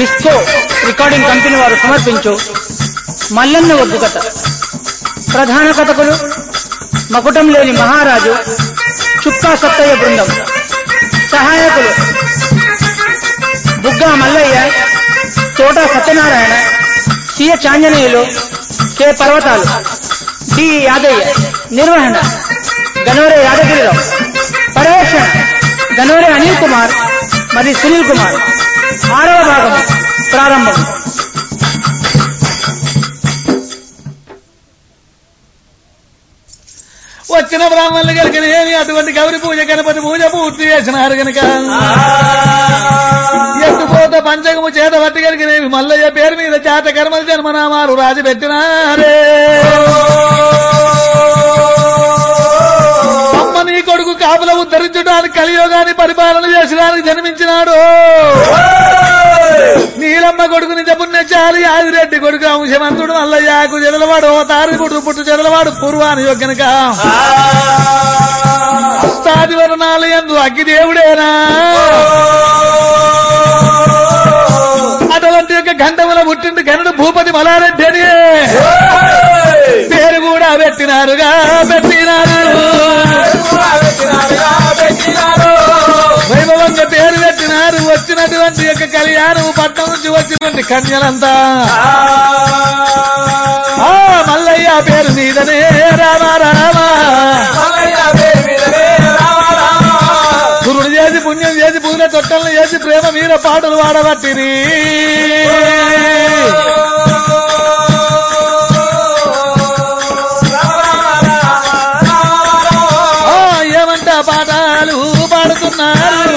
Disco recording company వారు సమర్పించు మల్లన్న ఒగ్గు కథ. ప్రధాన కథకులు మకుటం లేని మహారాజు, చుక్కా సత్తయ్య బృందం. సహాయకులు Bugga Mallaiah, Thota Satyanarayana, CH Anjaneyulu, K Parvathalu, D Yadaiah. నిర్వహణ గనోరే యాదగిరిరావు. పర్యవేక్షణ గనోరే అనిల్ కుమార్ మరియు సునీల్ కుమార్. 6వ భాగం ప్రారంభం. వచ్చిన బ్రాహ్మణులు కలిగిన అటువంటి గౌరి పూజ గణపతి పూజ పూర్తి చేసినారు కనుక ఎత్తుపోత పంచకము చేత పట్టి కలిగినవి మల్లయ్య పేరు మీద జాత కర్మల జన్మనామాలు రాజు పెట్టినారే. అమ్మ నీ కొడుకు కాపుల ఉద్ధరించడానికి కలియోగాన్ని పరిపాలన చేసడానికి జన్మించినాడు. నీలమ్మ కొడుకుని పుణ్యచారి ఆదిరెడ్డి కొడుకు అంశమంతుడు మల్లయ్యకు జడలవాడు తారి పుట్టు జడలవాడు పూర్వాని యొక్కనక అష్టాది వర్ణాలు ఎందు అగ్గిదేవుడేనా అటువంటి యొక్క గంధముల పుట్టింది గనుడు భూపతి మలారెడ్డి అని పేరు కూడా పెట్టినారు. వైభవంగా పేరు పెట్టినారు. వచ్చినటువంటి యొక్క కళ్యాణం పట్నం నుంచి వచ్చినటువంటి కన్యలంతా మల్లయ్య పేరు మీదనే రామ రామ, గురుడు చేసి పుణ్యం చేసి పూజ తొట్టలను చేసి ప్రేమ మీద పాటలు వాడబట్టిరి. ఏమంటా పాఠాలు పాడుతున్నారు.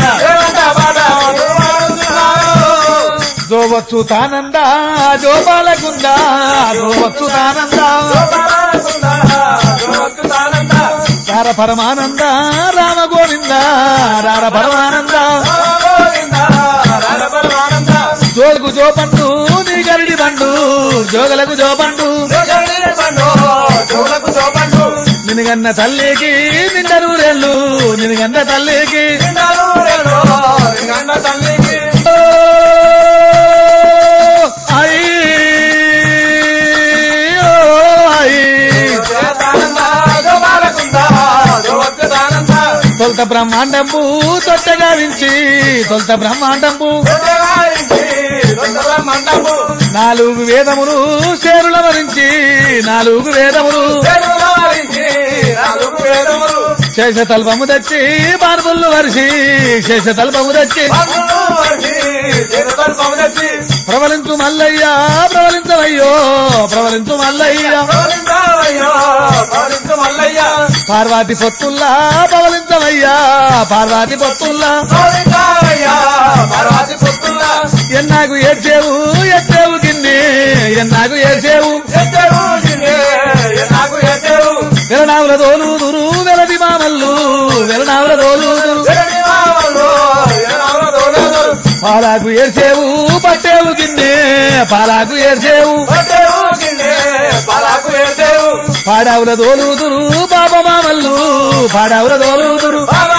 జోవచ్చు తానంద జోపాలకుందా, జోవచ్చు తానంద రార పరమానంద రామ గోవింద రార పరమానంద జోగుకు జోపండు నీ గరిడి బండు, జోగలకు జోపండు నిన్నుగన్న తల్లికి నిండరూరెళ్ళు, నిన్నుగన్న తల్లికి తొలత బ్రహ్మాండంబు తొట్టగా వించి, తొలత బ్రహ్మాండంబు 4 వేదములు శేరుల వరించి, 4 వేదములు శేష తల్పము తెచ్చి బార్బుల్లు వరిసి, శేష తల్పము తెచ్చి ప్రవలించు మల్లయ్య ప్రవలించవయ్యో, ప్రవలించు మల్లయ్య పార్వతి పొత్తుల్లా పవలించవయ్యా, పార్వతి పొత్తుల్లా ఎన్నాకు ఏడ్చేవు ఎట్టేవు గిన్ని, ఎన్నాకు ఏడ్చేవు వెలనావుల దోలుదురు వెలది మామల్లు, వెలనావుల దోలుదురు పాలాకు ఏడ్చేవు పట్టేవు గిన్నె, పాలాకు ఏడ్చేవు పాడావుల దోలుదురు బాబా మామల్లు, పాడావుల దోలుదురు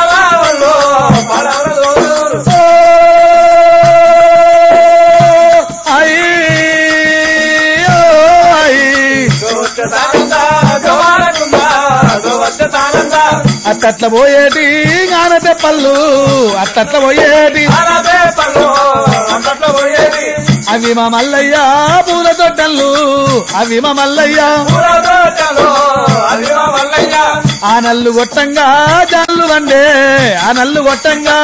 అట్టట్ల పోయేటి గానతే పళ్ళు, అట్టట్ల పోయేటి అవి మా మల్లయ్య పూల తొట్టళ్ళు, అవి మా మల్లయ్య ఆ నల్లు గొట్టంగా జాన్లు వండే, ఆ నల్లు గొట్టంగా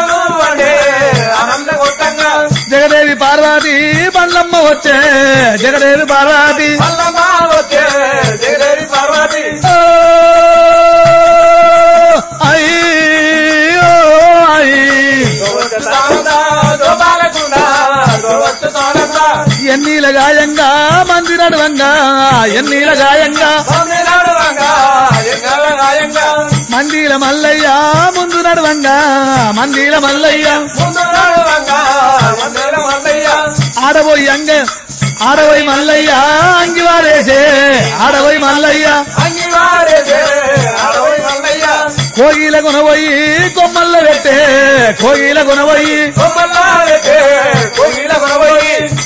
జగదేవి పార్వతి బండ్లమ్మ వచ్చే, జగదేవి పార్వతి ఎన్నీల గాయంగా మంది నడవంగా, ఎన్నీల గాయంగా మందిల మల్లయ్య ముందు నడవంగా, మందిల మల్లయ్య ఆడబోయి ఆడబోయి మల్లయ్య అంగివారేసే, ఆడబోయి మల్లయ్య కోయిల గుణవయ్యి కొమ్మల్ల పెట్టే, కోయిల గుణవయ్యి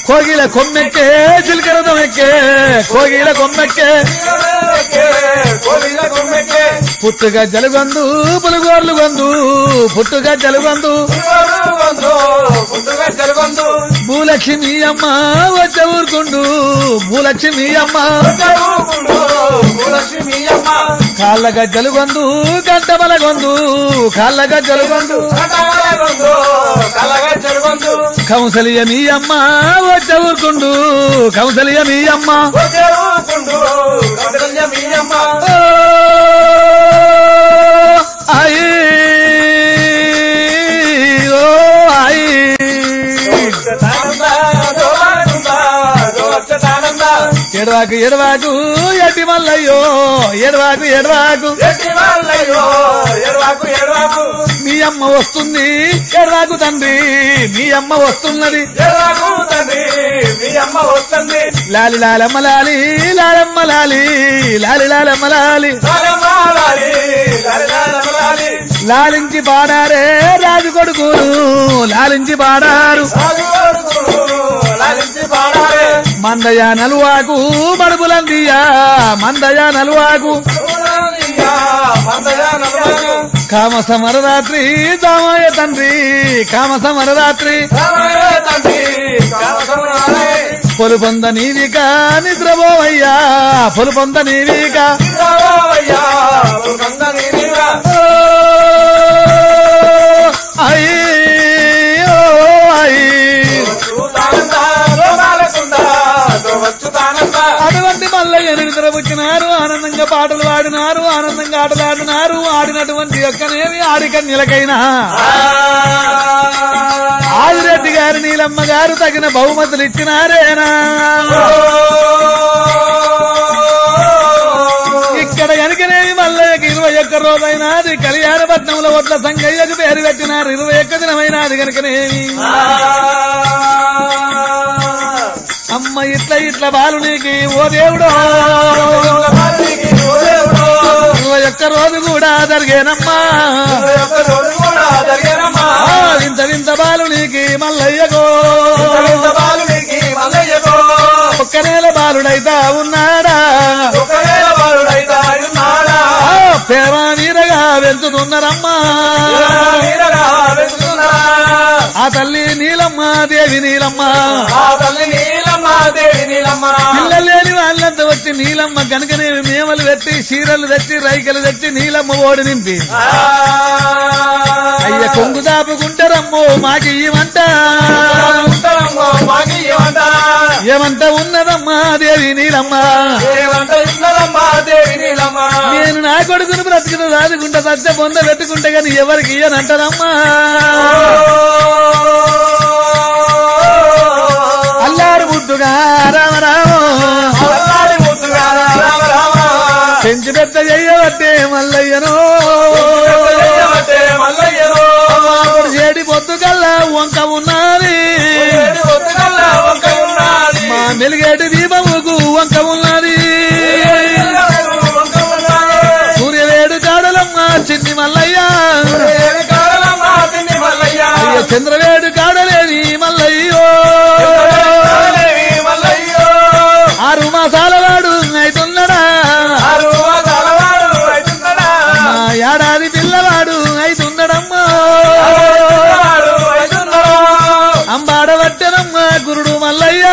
కోగిల కొమ్మెక్కే చిలకరదం ఎక్కే కోగిల కొమ్మెక్కే పుట్టుగా జలుగందు పులుగోర్లు గొందు పుట్టుగా జలుగందు భూలక్ష్మి అమ్మ వచ్చ ఊరుకుండు భూలక్ష్మి అమ్మ కాళ్ళ గజ్జలు గొందు గంట బలగొందు కాళ్ళ గజ్జలు గొందు కౌసలియ మీ అమ్మ వచ్చ ఊరుకుండు కౌసలియ మీ అమ్మ అయ్యి ఓ అయ్యి ఎడవాకు ఎడవాకు ఎట్టి మల్లయ్యో ఎడవాకు ఎడవాకు మీ అమ్మ వస్తుంది ఎడవాకు తండ్రి మీ అమ్మ వస్తున్నది లాలి లాలమ్మ లాలి లాలమ్మ లాలి లాలి లాలమ్మ లాలి లాలించి పాడారే రాజు కొడుకులు లాలించి పాడారు మందయ నలువాకు మడుపులందియా మందయ నలువాకు కామ సమరరాత్రి దామయ్య తండ్రి కామ సమరరాత్రి పొలుపొంద నీవిక నిద్రపోవయ్యా పొలుపొంద నీవిక అయ్యో అటువంటి మల్లయ్యను నిద్రపుచ్చినారు ఆనందంగా పాటలు పాడినారు ఆనందంగా ఆటలాడినారు ఆడినటువంటి యొక్కనేమి ఆడికన్యలకైనా ఆదిరెడ్డి గారు నీలమ్మ గారు తగిన బహుమతులు ఇచ్చినారేనా ఇక్కడ కనుకనేమి మల్లయ్యకి 21 రోజైనాది కళ్యాణపట్నంలో ఒట్ల సంగయ్యకు పేరు పెట్టినారు 21 దినమైనాది కనుకనేమి అమ్మ ఇట్లా ఇట్లా బాలునికి ఓ దేవుడో 21 రోజు కూడా జరిగేనమ్మా వింత వింత బాలునికి మల్లయ్యకో ఒక్క నెల బాలుడైతా ఉన్నాడా ప్రేమ నీరగా పెంచుతున్నారమ్మా ఆ తల్లి నీలమ్మ దేవి నీలమ్మ పిల్లలు లేని వాళ్ళంతా వచ్చి నీలమ్మ కనుకనే మేమలు తెచ్చి చీరలు తెచ్చి రైకలు తెచ్చి నీలమ్మ ఓడి నింపి అయ్య కొంగు దాపుకుంటారమ్మో మాకి ఇవంట ఏమంట ఉన్నదమ్మా దేవి నీలమ్మ నేను నా కొడుకును బ్రతికిన రాదుకుంటా సత్య పొంద పెట్టుకుంటే గాని ఎవరికి ఇయ్యనంటారమ్మా అల్లారు ముద్దుగా రామరామ పెంచి పెద్ద చెయ్యబట్టే మల్లయ్యను చేడి పొద్దు కల్లా వంక ఉన్నది మా మెలిగేటి దీపముకు వంక ఉన్నది సూర్యవేడు కాడలమ్మ చిన్ని మల్లయ్య అయ్య చంద్రవేడు కాడలేని మల్లయ్యో 6 మాసాల వాడు అయితున్నాడా ఏడాది పిల్లవాడు అయితున్నాడమ్మా అంబాడబట్టనమ్మ గురుడు మల్లయ్య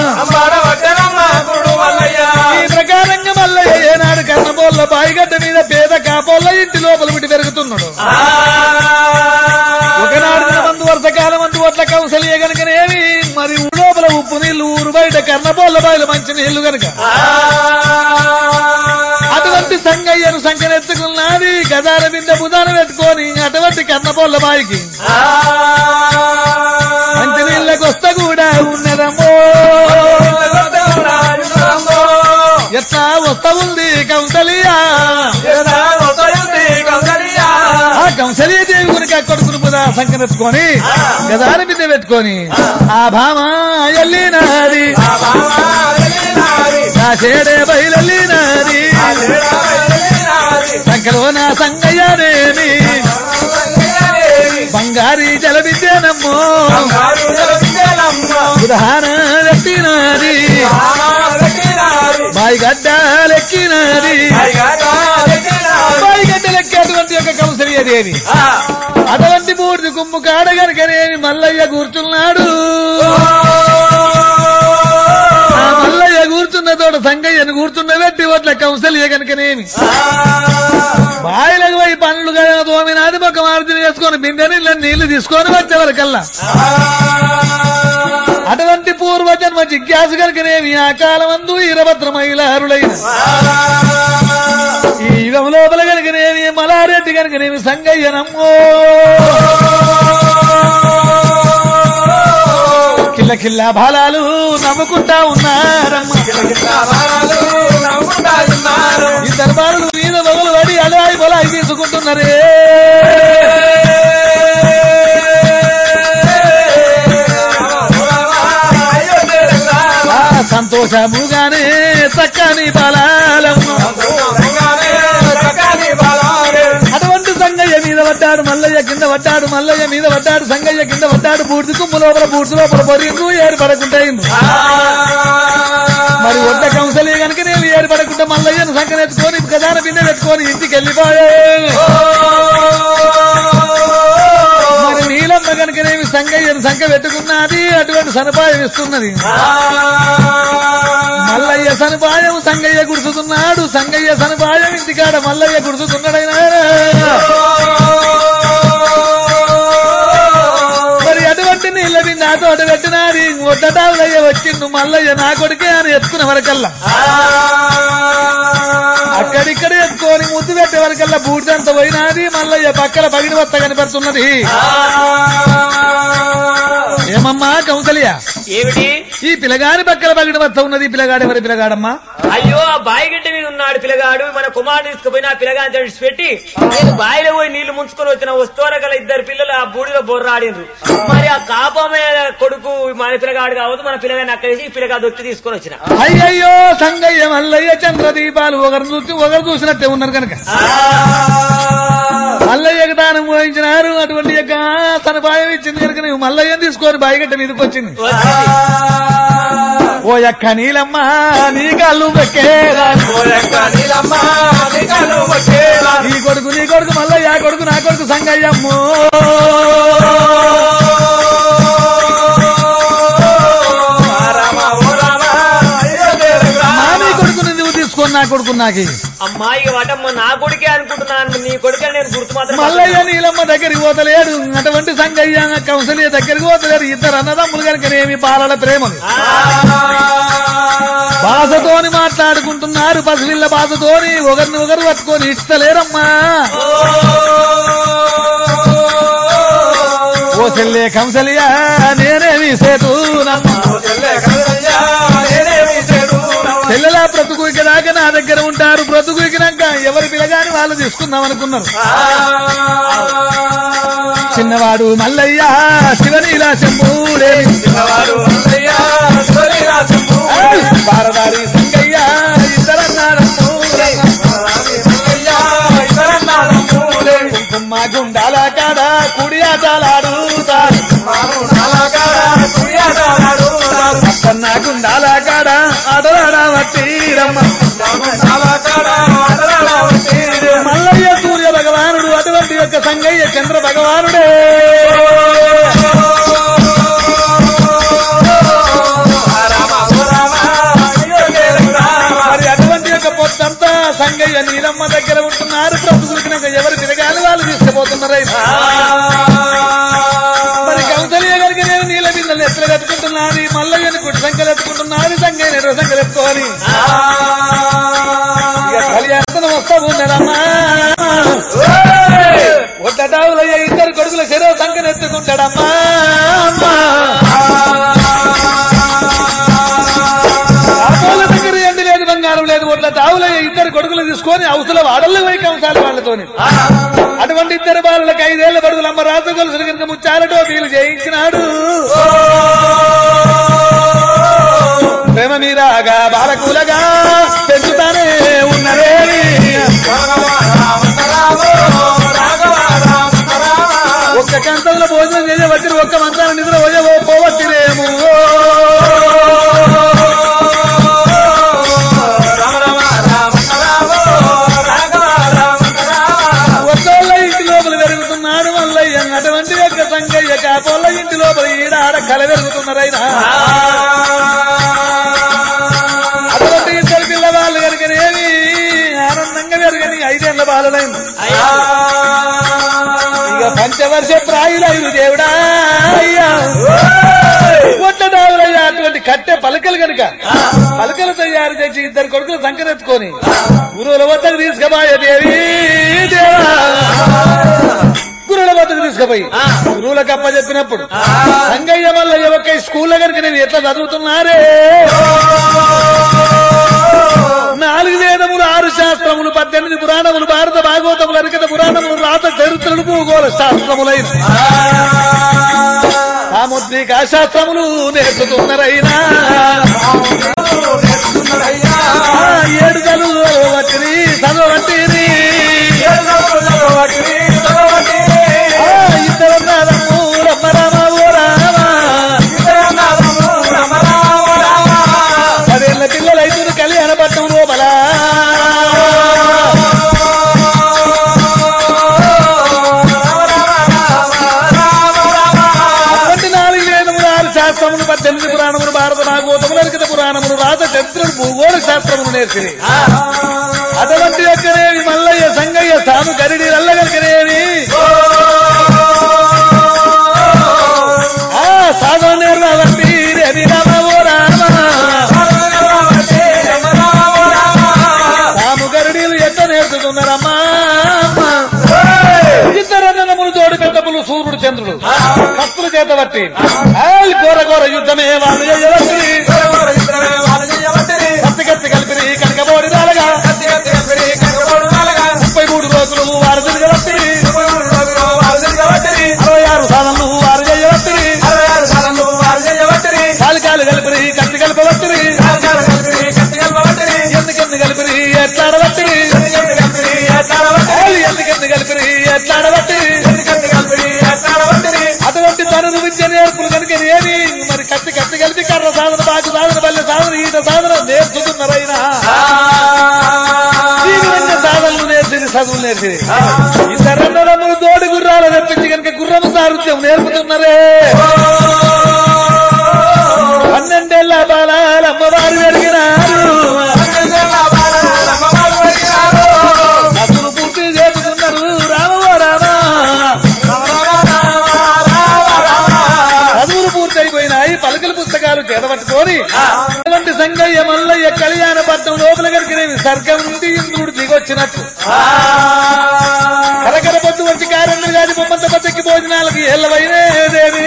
ఈ ప్రకారంగా మల్లయ్య ఏనాడు కన్నపోళ్ళ బాయిగడ్డ మీద పేద కాపోళ్ళ ఇంటి లోపల విడి పెరుగుతున్నాడు ఒకనాడు మందు వర్షకాలం అందు ఒట్ల కౌసలియ గనుకనేమి మరి లోపల ఉప్పు నీళ్లు ఊరు బయట కన్నపోళ్ళ బాయిలు మంచి నీళ్లు గనుక అటువంటి సంగయ్యను సంకనెత్తుకున్నది గదార బిందె బుధాన పెట్టుకొని అటువంటి కన్నపోళ్ళ బాయికి మంచి నీళ్ళకొస్తా కూడా ఉన్నదమ్మో ఎట్లా వస్తా ఉంది కౌసలియా ఆ కౌసలియ దేవి గురికి కొడుకును బుధ సంకనెత్తుకొని గదార బిందె పెట్టుకొని ఆ భామ ఎల్లినాది నా చేడే బయలెల్లినాది సంకలో నా సంగయ్యనేమి బంగారీ జలవిద్యనమ్మో ఉదాహరణ పెట్టినది బాయి గడ్డలెక్కినది బాయి గడ్డలెక్కి అటువంటి యొక్క కౌసల్యదేవి అటువంటి బూడిది కుమ్ము కాడగనకనేమి మల్లయ్య కూర్చున్నాడు. ఆ మల్లయ్య కూర్చున్న తోట సంగయ్యను కూర్చున్నబెట్టి ఓట్ల కౌసల్య కనుకనేమి బాయిలకు పోయి పండ్లు తోమినాది ఒక మార్జిని వేసుకొని బిందెని నీళ్లు తీసుకొని వచ్చేవరకల్లా అటువంటి పూర్వజన్మ జిజ్ఞాసు కనుకనేమి ఆ కాలమందు ఈరభద్ర మహిళారులైన ఈ యుగం లోపల కనుకనేమి మలారెడ్డి కనుకనేమి సంగయ్యనమ్మో కిల్ల కిల్ల బాలాలు నవ్వుకుంటా ఉన్నారమ్మ. ఈ దర్బారులు మీద మొగలు పడి అలాయి బలాయి తీసుకుంటున్నారే. సంతోషముగానే చక్కని బాలాలమ్మ. అటువంటి సంగయ్య మీద పడ్డాడు మల్లయ్య కింద పడ్డాడు మల్లయ్య మీద పడ్డాడు సంగయ్య కింద పడ్డాడు. బూడిది కుమ్ము లోపల బూడిది లోపల పొరింగు ఏర్పడకుంటాయి. మరి ఒడ్డ కౌసల్య కనుక నేను ఏర్పడకుండా మల్లయ్యను సంకనెత్తుకొని ప్రధాన బిందె పెట్టుకొని ఇంటికి వెళ్ళిపోయాడు. మరి నీలమ్మ కనుకనేమి సంగయ్యను సంక పెట్టుకున్నది. అటువంటి సదుపాయం ఇస్తున్నది. మల్లయ్య సదుపాయం సంగయ్య గుడుచుతున్నాడు. సంగయ్య సదుపాయం ఇంటికాడ మల్లయ్య గుడుచుతున్నాడైనా. మరి అటువంటి నీళ్ళ బిందె ఆ తోట పెట్టినది. ఒడ్డటావులయ్య వచ్చిండు మల్లయ్య నా కొడుకే అని ఎత్తుకునే వరకల్లా అక్కడిక్కడ ఎత్తుకొని ముద్దు పెట్టే వరకల్లా బూడిదంత పోయినది. మల్లయ్య పక్కల పగిడి వత్త కనిపెడుతున్నది. ఏమమ్మా కౌసల్య ఏమిటి ఈ పిల్లగాడి పక్కల పగిడి వత్త ఉన్నది. పిల్లగాడు ఎవరి పిల్లగాడమ్మా? అయ్యో ఆ బాయిగడ్డ మీద ఉన్నాడు పిల్లగాడు. మన కుమారుడు తీసుకుపోయిన ఆ పిల్లగాని పెట్టి నేను బాయిలో పోయి నీళ్లు ముంచుకొని వచ్చిన వస్తువుల గల ఇద్దరు పిల్లలు ఆ బూడిలో బొర్రాడిండ్రు. మరి ఆ కాపమే కొడుకు మన పిల్లగాడు కావద్దు. మన పిల్లగాని అక్కడేసి ఈ పిల్లగా దొక్కి తీసుకొని వచ్చిన. అయ్యయ్యో సంగయ్య మల్లయ్య చంద్రదీపాలు ఒకరు చూసినట్టే ఉన్నారు కనుక మల్లయ్యకు దానం పోయించినారు. అటువంటి యొక్క సదుపాయం ఇచ్చింది కనుక నువ్వు మల్లయ్యను తీసుకొని బాయిగడ్డ మీదకి వచ్చింది. ఓ యొక్క నీలమ్మ నీ కళ్ళు నీ కొడుకు మల్లయ్య కొడుకు నా కొడుకు సంగయ్యమ్మో. నీ కొడుకుని నువ్వు తీసుకొని నా కొడుకు నాకి అమ్మాయి వాటమ్మ నా కొడుకే అనుకుంటున్నాను. నీ కొడుకే నేను గుర్తు మాత్రం. మల్లయ్య నీలమ్మ దగ్గరికి పోతలేడు. అటువంటి సంగయ్య కౌసల్య దగ్గరికి పోతలేడు. ఇద్దరు అన్నదమ్ములు కనుకనేమి పాలల ప్రేమలు భాషతోని మాట్లాడుకుంటున్నారు. పసిలిళ్ళ భాషతోని ఒకరిని ఒకరు పట్టుకొని ఇస్తలేరమ్మా. ఓ చెల్లె కంసలియా నేనేమి సేతునమ్మా. చెల్లెలా బ్రతుకుదాకా నా దగ్గర ఉంటారు. బ్రతుకుకినాక ఎవరి పిల్లగాని వాళ్ళు తీసుకుందాం అనుకున్నారు. చిన్నవాడు మల్లయ్య శివనీలా చెంబూడే బారదారి సంగయ్య ఇద్దరన్నారమ్మ. కుంకుమ గుండాల కాడ కుడి ఆటలాడుతారు. అక్కన్న గుండాల కాడ ఆటలాడవట్టిరమ్మ. మల్లయ్య సూర్య భగవానుడు అటువంటి యొక్క సంగయ్య చంద్ర భగవానుడే. మరి అటువంటి యొక్క పొత్తంతా సంగయ్య నీలమ్మ దగ్గర ఉంటున్నారు. బ్రతుకులికినాక ఎవరు తిరగాలి వాళ్ళు తీసుకుపోతున్నారు. మరి కౌసల్య గారికి నేను నీళ్ళ బిందెలు ఎత్తులు కట్టుకుంటున్నాను. మల్లయ్యని కుటి సంఖ్యలు ఎత్తుకుంటున్నాను. సంగయ్య రెండు సంఖ్యలు ఎత్తుకోని కళ్యాణం వస్తా ఉన్నారమ్మా. ఒడ్డటావులయ్య ఇద్దరు కొడుకుల శరీర సంఖ్యను ఎత్తుకుంటాడమ్మా. దగ్గర ఎండి లేదు బంగారం లేదు. ఒడ్ల తావులయ్య ఇద్దరు కొడుకులు తీసుకొని అవసరం వాడల్లో పోయి కంసాలి వాళ్ళతోని. అటువంటి ఇద్దరు బాలులకు 5 ఏళ్ల బడుగులమ్మ రాజు గొలుసులు కనుక ముచ్చాలటో వీలు చేయించినాడు. ప్రేమ మీరాగా బాలకూలగా పెంచుతానే ఉన్నరే. ఒక్క కంచంలో భోజనం చేసే వచ్చిన ఒక్క మంచాల నిద్ర పోవచ్చిరేమో. కాపోళ్ళ ఇంటి లోపల ఈడ ఆడ కల పెరుగుతున్నారైనా అటువంటి ఇద్దరు పిల్లవాళ్ళు కనుకనేమి ఆనందంగా పెరగని 5 ఏళ్ల బాలలైంది ఇక పంచవర్ష ప్రాయులైన దేవుడా అయ్యా కొట్టడావులయ్యా అటువంటి కట్టె పలకలు కనుక పలకలు తయారు చేసి 2 కొడుకులు సంకరెత్తుకొని గురువుల వద్దకు తీసుకుపోయే దేవి దేవా గురువుల వద్దకు తీసుకుపోయి గురువులకు అప్ప చెప్పినప్పుడు సంగయ్య మల్లయ్య ఒక్క స్కూల్లో కనుక నేను ఎట్లా చదువుతున్నారే 4 వేదములు 6 శాస్త్రములు 18 పురాణములు భారత భాగవతములు అరికత పురాణములు రాత చరిత్రలు భూగోళ శాస్త్రములైన సాముద్రిక శాస్త్రములు నేర్చుతున్నారైనా 7 చదువువటిని చదవటిని ఇద్దరున్నారమ్ము రమ్మ రామ ఓ రామ 10 ఏళ్ల పిల్లలైతురు కళ్యాణపట్నం లోపల అటువంటి 4 వేదములు 6 శాస్త్రములు 18 పురాణములు భారత భాగవతములు అరికత పురాణములు రాత చరిత్రలు భూగోళ శాస్త్రములు నేర్చిని అటువంటి యొక్కనేవి మల్లయ్య సంగయ్య సాము గరిడి రల్లగలికనేవి సాధన నేర్వట్టి రవి రామ ఓ రామ సాము గరిడీలు ఎంత నేర్చుకున్నారమ్మా 2 రన్నములు తోడు పెద్దపులు సూర్యుడు చంద్రుడు కత్తుల చేత బట్టి ఘోర ఘోర యుద్ధమే వాళ్ళు చేయవట్టి కత్తి కత్తి కలిపి కనకబోడి రాలగా 33 రోజులు వారు తిరగబట్టి 66 సాధనలు వారు చేయబట్టి కాలికాలు కలిపి కత్తి కలపబట్టి ఎందుకెందు కలిపి ఎట్లాడబట్టి ఎందుకెందు కలిపి ఎట్లాడబట్టి అటువంటి తనను విద్య నేర్పులు కనుక ఏమి మరి కత్తి కత్తి కలిపి కర్ర సాధన బాకు సాధన బల్లె సాధన ఈట సాధన నేర్చుకున్నారైనా ఈ విధంగా సాధనలు నేర్చింది చదువులు నేర్చింది 2 రన్నములు తోడి గుర్రాలు తెప్పించి కనుక గుర్రము సారుత్యం నేర్పుతున్నారే 12 ఏళ్ల బాలాలు అమ్మవారు పెరిగినారు చదువులు పూర్తి చేసుకున్నారు రామో రామ చదువులు పూర్తి అయిపోయినాయి పలకల పుస్తకాలు చేతబట్టుకొని అటువంటి సంగయ్య మల్లయ్య కళ్యాణపట్నం లోపల కనుకనేవి స్వర్గం నుండి ఇంద్రుడు దిగొచ్చినట్టు కరకర పొద్దు వచ్చి కారణం గారి బొమ్మంత బద్దకి భోజనాలకి ఏళ్ళవైనేదేవి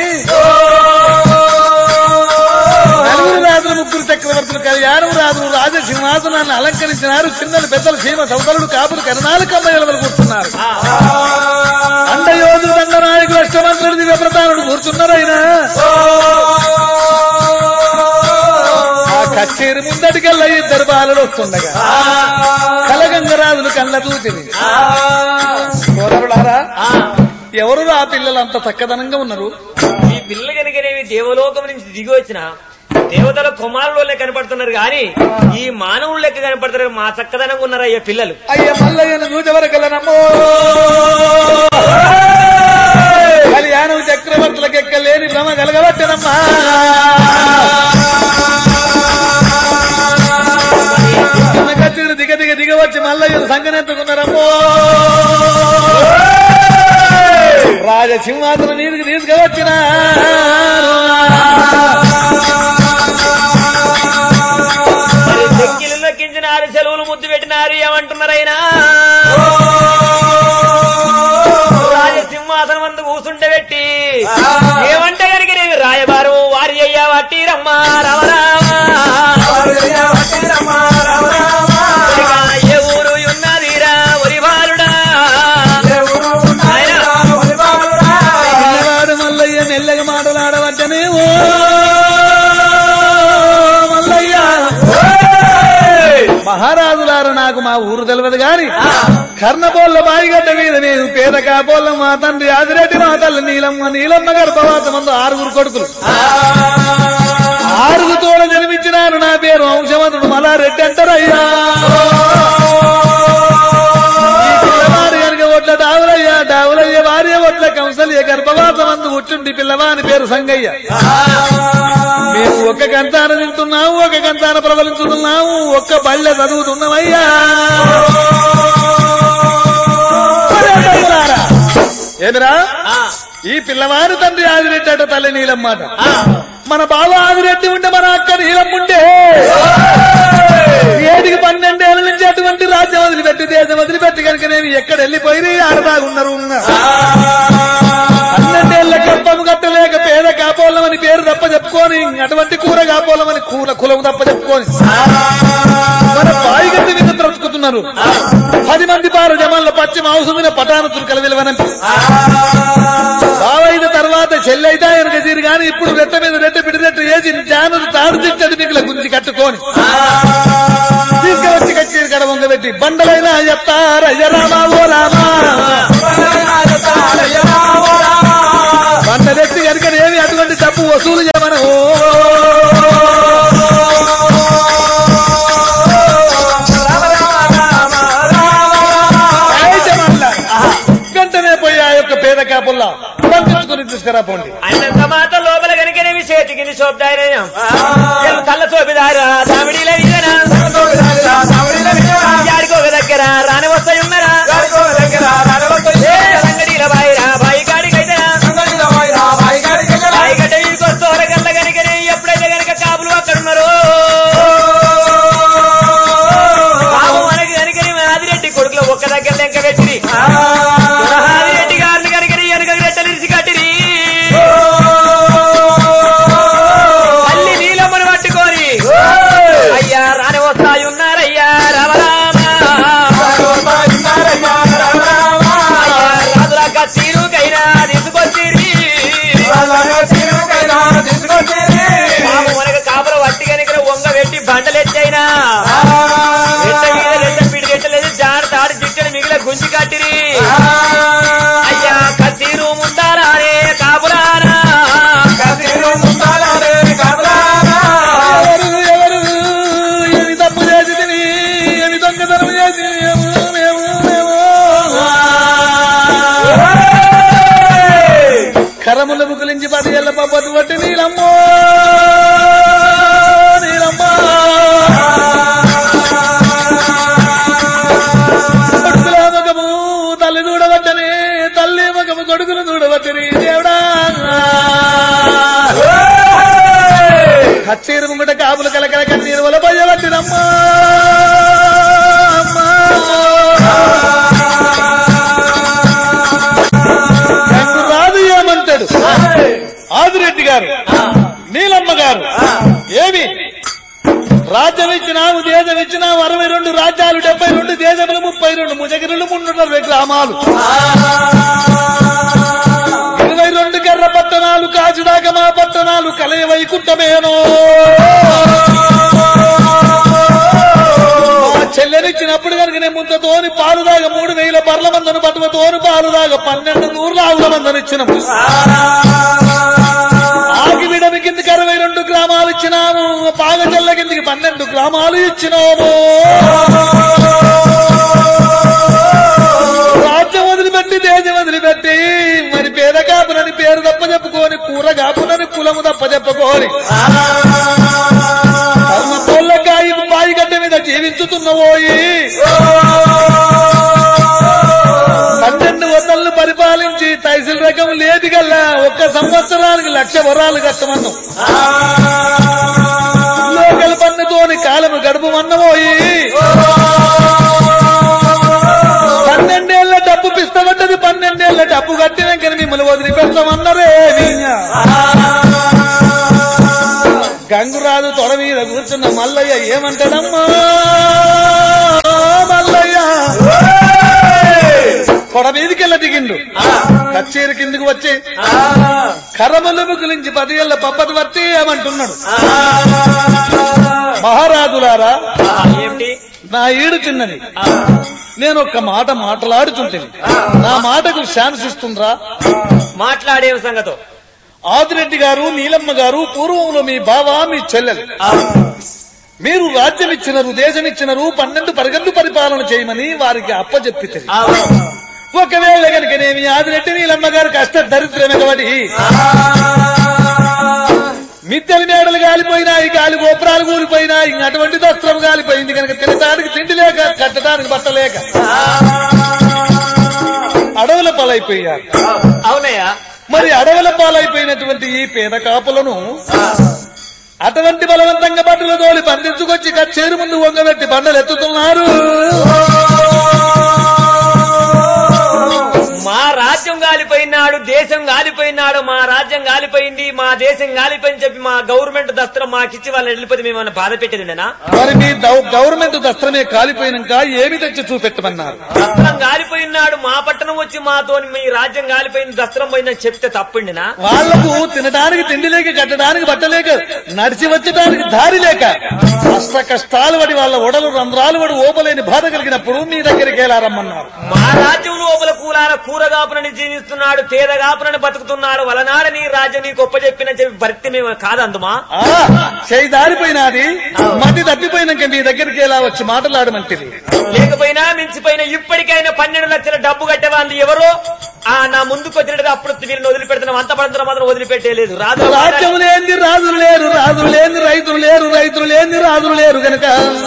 4 రాజులు 3 చక్రవర్తులు కళ్యాణం రాజులు రాజసింహాసనాన్ని అలంకరించినారు చిన్నలు పెద్దలు సీమ సౌకరుడు కాపులు కరణాలు కమ్మయ్యల వరకు కూర్చున్నారు అండయోధులు దండనాయకులు అష్టమంత్రులు దివ్య ప్రధానుడు కూర్చున్నారైనా ఆ కచేరి ముందటికల్లా 2 బాలలు వస్తుండగా కలగంగరాజులు కళ్ళ చూచింది సోదరులారా ఎవరు ఆ పిల్లలు అంత చక్కదనంగా ఉన్నారు ఈ పిల్లలు కనుకనేవి దేవలోకం నుంచి దిగి వచ్చిన దేవతల కుమారులు కనపడుతున్నారు గాని ఈ మానవులు లెక్క కనపడుతున్నారు మా చక్కదనంగా ఉన్నారయ్యా పిల్లలు అయ్య మల్లయ్యను చూచవరకలనమ్మో కళ్యాణం చక్రవర్తులకు ఎక్కలేని భ్రమ కలగబట్టనమ్మా కచ్చిన దిగవచ్చి మల్లయ్యను సంగనెత్తుకున్నారమ్మో రాజసింహాసనం మీదకి తీసుకువచ్చిన చెక్కిలు నొక్కించినారు సెలవులు ముద్దు పెట్టినారు ఏమంటున్నారైనా రాజసింహాసనం అందు కూసుండ పెట్టి ఏమంటే కనుక నేను రాయబారు వారి అయ్యా వట్టి రమ్మా రామరామా ఏ ఊరు ఉన్నదిరా ఒరి బాలుడా పిల్లవాడు మల్లయ్య మెల్లగా మాటలాడవచ్చనే ఓ మల్లయ్య మహారాజులారా నాకు మా ఊరు తెలియదు గాని కర్ణపోళ్ళ బాయిగడ్డ మీద నేను పేద కాపోళ్ళ మా తండ్రి ఆదిరెడ్డి మా తల్లి నీలమ్మ గర్భవాసమందు 6 కొడుకులు 6 తోడ జన్మించినారు నా పేరు వంశవంతుడు మలారెడ్డి అంటారయ్యా ఈ పిల్లవాడు కనుక ఒట్ల డావులయ్య భార్య ఒట్ల కంసలి గర్భవాసమందు ఉచ్చుండి పిల్లవాని పేరు సంగయ్య. మేము ఒక్క గంటాన తింటున్నాము, ఒక గంటాన ప్రబలించుతున్నాము, ఒక్క బళ్ళె చదువుతున్నామయ్యా. ఏమిరా ఈ పిల్లవారి తండ్రి ఆదిరెడ్డి అట, తల్లి నీలమ్మాట. మన బావ ఆదిరెడ్డి ఉంటే మన అక్క నీలమ్ముంటే 7-12 ఏళ్ల నుంచి అటువంటి రాజ్యం వదిలిపెట్టి దేశం వదిలిపెట్టి కనుకనేవి ఎక్కడ వెళ్ళిపోయి ఆడదాగున్నారు. 12 ఏళ్ల గర్భము కట్టలేక పేద కాపోలమని పేరు తప్ప చెప్పుకొని, అటువంటి కూర కాపోలమని కులం తప్ప చెప్పుకొని మన బాయిగట్టి మీద బ్రతుకుతున్నారు. 10 మంది పారు జమాన్ల పశ్చిమ అవసరమైన పటాను తుర్కల విలువనంపి బావైన తర్వాత చెల్లైతే ఆయనకు తీరు గాని ఇప్పుడు రెట్ట మీద రెట్ట పిడిరెట్టు వేసి జానులు తాడు తిట్టడి మిగిల గుంజి కట్టుకొని తీసుకువచ్చి కచ్చేరి కడ వంగబెట్టి బండలైనా చెప్తారయ్య రామా ఓ రామా, బండలెత్తి కనుకనేమి అటువంటి డబ్బు వసూలు చేయమని వెంటనే పోయి ఆ యొక్క పేద కాపుల్లా పంపించుకుని తీసుకురా పోండి. అన్నంత మాట లోపల కనుకనేవి చేతికి శోభదాయనం కళ్ళ శోభిదారా సామిడిలో యాడికి ఒక దగ్గర రాని వస్తాయి ఉన్నారా రంగడీల బాయిరా బాయి కాడికైతేనా బాయి గడ్డ వీరికి వస్తూ గల్ల కనుకనే ఎప్పుడైతే కనుక కాపులు అక్కడ ఉన్నారు మనకి కనుకని ఆదిరెడ్డి కొడుకులో ఒక్క దగ్గర లెక్క పెట్టి ఆదిరెడ్డి గారిని కనుకని వెనక రెట్టలిసి కట్టిరి మళ్ళీ నీలమ్మను పట్టుకొని అయ్యా రాని వస్తాయి ఉన్నారయ్యా రాజుల కచ్చీరుకైనా తీసుకొచ్చిరి మనకు కాపుల వట్టి కనుక వంగ పెట్టి బండలెచ్చైనా రెట్ట మీద రెట్ట పిడి రెట్టలేదు జాడ తాడు జిట్టడి మిగిలిన గుంజి కట్టిరి అయ్యా కచ్చీరు ముందారానే కాపులారా ఎవరు ఏమి తప్పు చేసి ఏమి దొంగతనం చేసి కరముల ముకులించి 10 ఏళ్ల పబ్బతి పట్టి నీలమ్మో నీలమ్మ కొడుకుల మగము తల్లి చూడవచ్చని, తల్లి మగము కొడుకులు చూడవచ్చని దేవుడా. కచ్చీరు ముంగట కాపులు కలకల కన్నీరు వల పోయవట్టినమ్మా రాదు ఏమంటాడు ఆదిరెడ్డి గారు నీలమ్మ గారు. ఏమి రాజ్యం ఇచ్చినాము, దేశం ఇచ్చినాము, 62 రాజ్యాలు, 72 దేశములు, 32 ముజగిరులు, 340 గ్రామాలు, 22 కర్ర పట్టణాలు, కాచిదాకమా పట్టణాలు, కలయ వైకుంఠమేనో. చెల్లెనిచ్చినప్పుడు కనుక నేను ముంతతోని పాలు దాగా 3000 బర్ల మందను పట్టుమతోని పాలు దాగా 1200 ఆవుల మందను ఇచ్చినాము. ఆగివిడమి కిందకి 62 గ్రామాలు ఇచ్చినాము, పాగచెల్ల కిందికి 12 గ్రామాలు ఇచ్చినాము. రాజ్యం వదిలిపెట్టి దేశం వదిలిపెట్టి మరి పేద కాపునని పేరు తప్ప చెప్పుకోని, కూర కాపునని కులము తప్ప చెప్పుకోని పొల్లకాయ బాయిగడ్డ మీద జీవించుతున్నవోయి 1200 పరిపాలించి తైసిల్ రకం లేదు గల్లా 1 సంవత్సరానికి 1,00,000 వరాలు కట్టమన్నాం. లోకల్ పన్నుతోని కాలము గడుపుమన్నవోయి 12 ఏళ్ల డబ్బు పిస్తబడ్డది. 12 ఏళ్ల డబ్బు కట్టినాక మిమ్మల్ని వదిలిపెడతామన్నారే. గంగురాజు తొడ మీద కూర్చున్న మల్లయ్య ఏమంటాడమ్మా, మల్లయ్య తొడ మీదికెళ్ళ దిగిండు. కచ్చేరి కిందికి వచ్చి కర్రమల్లు ముకులించి 10 ఏళ్ల పబ్బతి పట్టి ఏమంటున్నాడు, మహారాజులారా ఏమిటి నా ఈడు చిన్నది, నేను ఒక్క మాట మాట్లాడుతుంటే నా మాటకు శాంతిస్తుండ్రా? మాట్లాడే సంగతో ఆదిరెడ్డి గారు, నీలమ్మ గారు పూర్వంలో మీ బావ, మీ చెల్లెలు మీరు రాజ్యం ఇచ్చినారు, దేశం ఇచ్చినారు, 12 పరిగణలు పరిపాలన చేయమని వారికి అప్పచెప్పితే ఒకవేళ కనుకనేమి ఆదిరెడ్డి నీలమ్మ గారు కష్ట దరిద్రమే కాబట్టి మిద్దెల మేడలు గాలిపోయినాయి, గాలి గోపురాలు కూలిపోయినాయి, అటువంటి దస్త్రం గాలిపోయింది కనుక తినడానికి తిండి లేక కట్టడానికి బట్టలేక అడవుల పాలైపోయారు. అవునయ్యా. మరి అడవుల పాలైపోయినటువంటి ఈ పేద కాపులను అటువంటి బలవంతంగా బట్టలు తోలి బంధించుకొచ్చి కచ్చేరు ముందు వంగబెట్టి బండలు ఎత్తుతున్నారు. మా రాజ్యం గాలిపోయినాడు, దేశం గాలిపోయినాడు, మా రాజ్యం గాలిపోయింది, మా దేశం గాలిపోయింది చెప్పి మా గవర్నమెంట్ దస్త్రం మాకిచ్చి వాళ్ళు వెళ్ళిపోతే మేము బాధ పెట్టేదినా? మరి మీ గవర్నమెంట్ దస్త్రమే కాలిపోయినాక ఏమి తెచ్చి చూపెట్టమన్నారు? దస్త్రం గాలిపోయినాడు, మా పట్టణం వచ్చి మాతో మీ రాజ్యం గాలిపోయింది, దస్త్రం పోయిందని చెప్తే తప్పండినా? వాళ్లకు తినడానికి తిండి లేక కట్టడానికి బట్టలేక నడిచి వచ్చడానికి దారి లేక కష్ట కష్టాలు పడి వాళ్ళ ఒడలు రంధ్రాలు పడి ఓపలేని బాధ కలిగినప్పుడు మీ దగ్గరికి ఎలా రమ్మన్నారు? మా రాజ్యం లోపల కూరగాపునని జీవిస్తున్నాడు, పేదగాపునని బతుకుతున్నాడు, వలనాడ నీ రాజ్యం నీకు గొప్ప చెప్పిన చెప్పి భర్తీ మేము కాదందుమా? చేయి దారిపోయినాది, మతి తప్పిపోయినాక మీ దగ్గరికి ఎలా వచ్చి మాట్లాడమంటిది? లేకపోయినా మించిపోయినా ఇప్పటికైనా 12 లక్షల డబ్బు కట్టే వాళ్ళు ఎవరో నా ముందుకు వచ్చినట్టు అప్పుడు వీళ్ళని వదిలిపెడుతున్నాం, అంత పడంతో మాత్రం వదిలిపెట్టేలేదు. రాజ్యం లేని రాజులు లేరు, రాజులు లేని రైతులు లేరు, రైతులు లేని రాజులు లేరు గనక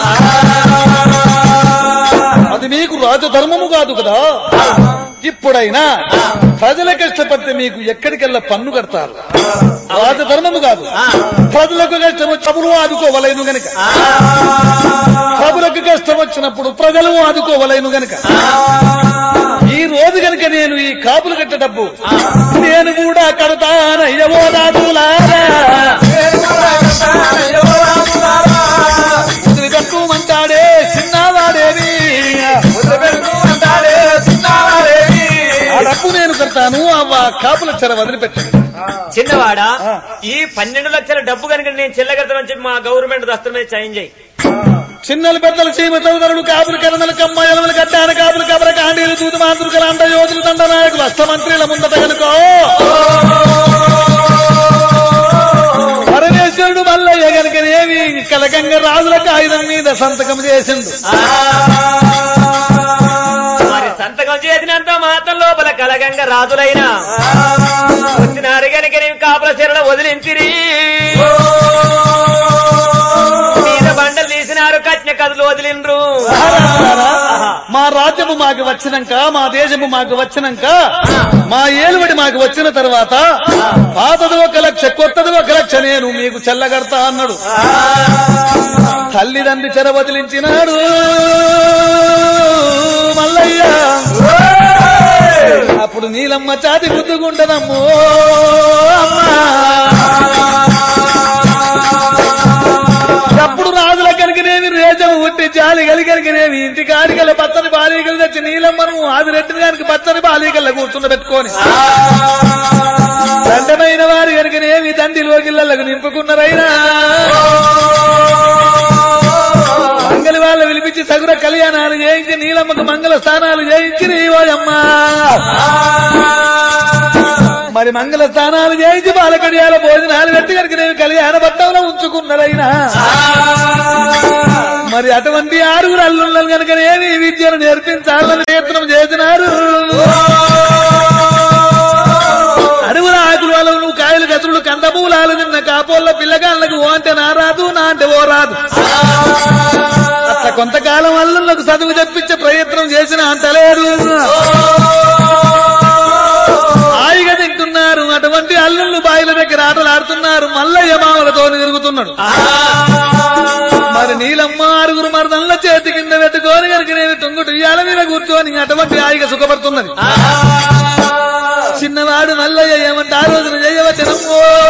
అది మీకు రాజధర్మము కాదు కదా. ఇప్పుడైనా ప్రజల కష్టపడితే మీకు ఎక్కడికెల్లా పన్ను కడతారు, రాజధర్మము కాదు. ప్రజలకు కష్టం వచ్చినప్పుడు ఆదుకోవలేను గనక, ప్రభులకు కష్టం వచ్చినప్పుడు ప్రజలు ఆదుకోవలేను గనక ఈ రోజు గనక నేను ఈ కాపులు కట్ట డబ్బు నేను కూడా కడతానయ్యవో రాజులారా, వదిలిపెట్టుమంటాడే చిన్నవాడేవి, ఆ డబ్బు నేను కడతాను, అవ్వ కాపుల చెర వదిలిపెట్టాను. చిన్నవాడా, ఈ 12 లక్షల డబ్బు కనుక నేను చెల్లగడతానని చెప్పి మా గవర్నమెంట్ దస్త్రం మీద చేంజ్ అయ్యి చిన్నలు పెద్దలు చీమ చదువుదరులు కాపులు కరణలు కమ్మాయలు కట్టాన కాపులు కబర కాండీలు దూత మాతృకలు అండ యోధులు దండ నాయకులు అష్టమంత్రుల ముందట కనుకో పరమేశ్వరుడు మల్లయ్య గనుకనేమి కలకంగా రాజుల కాగితం మీద సంతకం చేసిండు. మరి సంతకం చేసినంత మాత్రం లోపల కలగంగా రాజులైనా వచ్చినారు గనుక నేను కాపుల చెరల వదిలించిరి, మీద బండలు తీసినారు, కట్న కథలు వదిలిండ్రు. మా రాజ్యము మాకు వచ్చినాక, మా దేశము మాకు వచ్చినాక, మా ఏలుబడి మాకు వచ్చిన తర్వాత పాతది 1 లక్ష, కొత్తది 1 లక్ష నేను మీకు చెల్లగడతా అన్నాడు. తల్లిదండ్రి చెర వదిలించినాడు మల్లయ్య. అప్పుడు నీలమ్మ చాతి గుద్దుకుంటదమ్మో అమ్మా. అప్పుడు రాజుల కనుకనేమి రేజం ఉట్టి జాలి కలిగలిగినేవి ఇంటి కాడికల పచ్చని బాలీకలు తెచ్చి నీలమ్మను ఆదిరెడ్డి గారికి పచ్చని బాలీకల్లో కూర్చుండ పెట్టుకొని దండమైన వారి కనుకనేమి దండిలోకిళ్లకు నింపుకున్నారైనా మంగళ వాళ్ళు పిలిపించి సగుర కళ్యాణాలు చేయించి నీలమ్మకు మంగళ స్థానాలు చేయించి నీవోయమ్మా. మరి మంగళ స్థానాలు చేయించి బాలకడియాల భోజనాలు పెట్టి కనుక నేను కళ్యాణ పట్టంలో ఉంచుకున్నారైనా మరి అటువంటి 6 అల్లుళ్ళు కనుకనేమి విద్యను నేర్పించాలని ప్రయత్నం చేసినారు. అడవుల ఆకులు అలవులు కాయలు గతులు కందమూలాలు నిన్న కాపోళ్ళ పిల్లగాళ్ళకు ఓ అంటే నా రాదు, నా అంటే ఓ రాదు. అట్లా కొంతకాలం అల్లుళ్ళకు చదువు తెప్పించే ప్రయత్నం చేసిన అంతలేదు, హాయిగా తింటున్నారు. అటువంటి అల్లుళ్ళు బాయిల దగ్గర ఆటలాడుతున్నారు, మల్లయ్య మామలతో తిరుగుతున్నాడు. మరి నీలమ్మ 6 మరదళ్ళ చేతి కింద పెట్టుకొని కనుకనేవి తుంగుటు ఇయ్యాల మీద కూర్చొని అటువంటి హాయిగా సుఖపడుతున్నది. చిన్నవాడు మల్లయ్య ఏమంటే ఆ రోజున చేయవచ్చనమ్మో